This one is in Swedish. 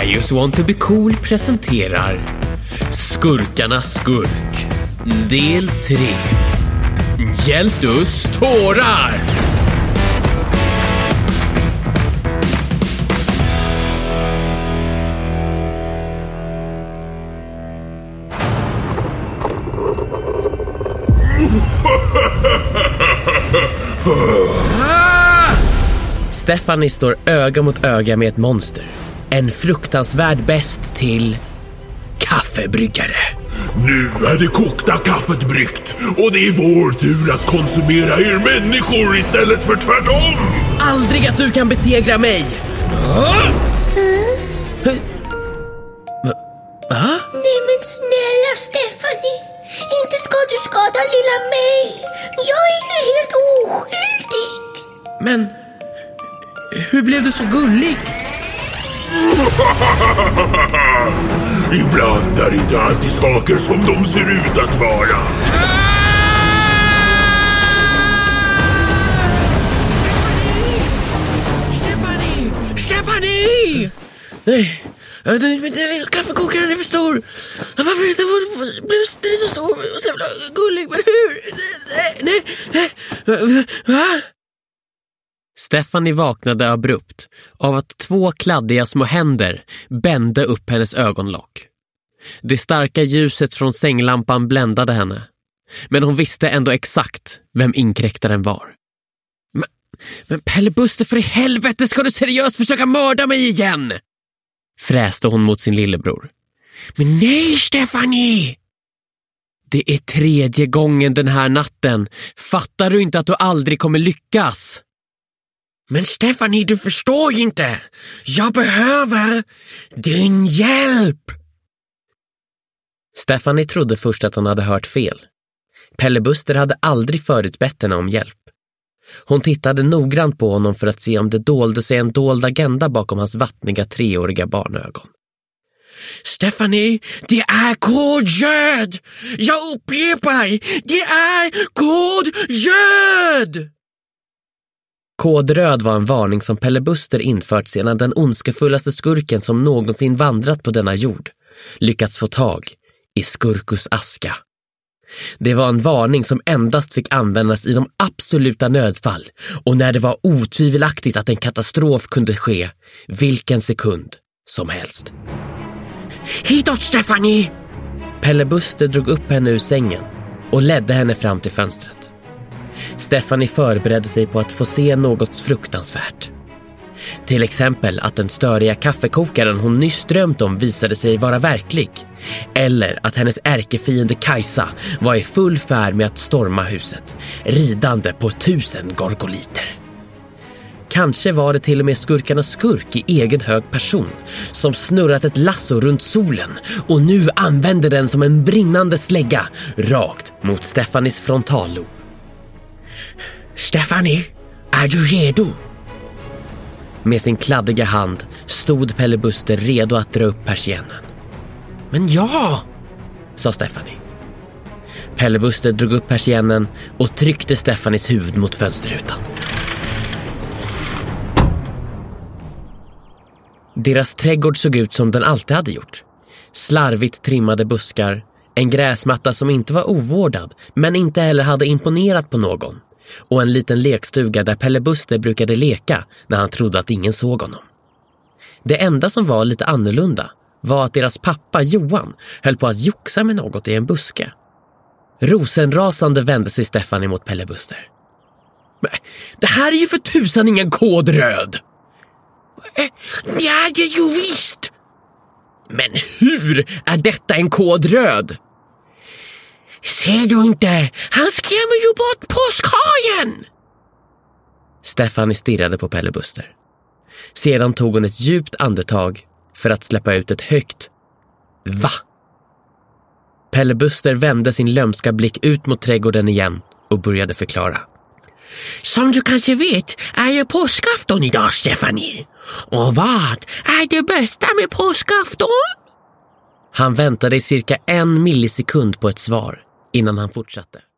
I Just Want To Be Cool presenterar Skurkarnas skurk del 3. Hjältus tårar. Stephanie står öga mot öga med ett monster. En fruktansvärd bäst till kaffebryggare. Nu är det kokta kaffet bryggt och det är vår tur att konsumera er människor istället för tvärtom. Aldrig att du kan besegra mig. Nej men snälla Stephanie, inte ska du skada lilla mig. Jag är ju helt oskyldig. Men hur blev du så gullig? Ibland är inte alltid saker som de ser ut att vara. Stephanie! Nej, kaffekokaren är för stor. Varför är det så stor och så jävla gullig? Men hur? Nej. Stephanie vaknade abrupt av att 2 kladdiga små händer bände upp hennes ögonlock. Det starka ljuset från sänglampan bländade henne, men hon visste ändå exakt vem inkräktaren var. Men Pelle Buster, för i helvete, ska du seriöst försöka mörda mig igen? Fräste hon mot sin lillebror. Men nej, Stephanie! Det är 3:e gången den här natten. Fattar du inte att du aldrig kommer lyckas? Men Stephanie, du förstår inte. Jag behöver din hjälp. Stephanie trodde först att hon hade hört fel. Pelle Buster hade aldrig förut bett henne om hjälp. Hon tittade noggrant på honom för att se om det dolde sig en dold agenda bakom hans vattniga 3-åriga barnögon. Stephanie, det är kodjöd! Jag upprepar, det är kodjöd! Kodröd var en varning som Pelle Buster infört sedan den ondskefullaste skurken som någonsin vandrat på denna jord lyckats få tag i Skurkus aska. Det var en varning som endast fick användas i de absoluta nödfall och när det var otvivelaktigt att en katastrof kunde ske vilken sekund som helst. Hitåt, Stephanie! Pelle Buster drog upp henne ur sängen och ledde henne fram till fönstret. Stephanie förberedde sig på att få se något fruktansvärt. Till exempel att den störiga kaffekokaren hon nyss drömt om visade sig vara verklig. Eller att hennes ärkefiende Kajsa var i full färd med att storma huset, ridande på 1000 gorgoliter. Kanske var det till och med skurkarnas skurk i egen hög person som snurrat ett lasso runt solen och nu använde den som en brinnande slägga rakt mot Stephanies frontallob. Stephanie, är du redo? Med sin kladdiga hand stod Pelle Buster redo att dra upp persiennen. Men ja, sa Stephanie. Pelle Buster drog upp persiennen och tryckte Stephanies huvud mot fönsterrutan. Deras trädgård såg ut som den alltid hade gjort. Slarvigt trimmade buskar, en gräsmatta som inte var ovårdad men inte heller hade imponerat på någon. Och en liten lekstuga där Pelle Buster brukade leka när han trodde att ingen såg honom. Det enda som var lite annorlunda var att deras pappa Johan höll på att joxa med något i en buske. Rosenrasande vände sig Stephanie mot Pelle Buster. Men det här är ju för tusan ingen kodröd! Det är det ju visst! Men hur är detta en kodröd? Ser du inte? Han skrämmer ju bort påskhajen! Stephanie stirrade på Pelle Buster. Sedan tog hon ett djupt andetag för att släppa ut ett högt va. Pelle Buster vände sin lömska blick ut mot trädgården igen och började förklara. Som du kanske vet är det påskafton idag, Stephanie. Och vad är det bästa med påskafton? Han väntade i cirka 1 millisekund på ett svar innan han fortsatte.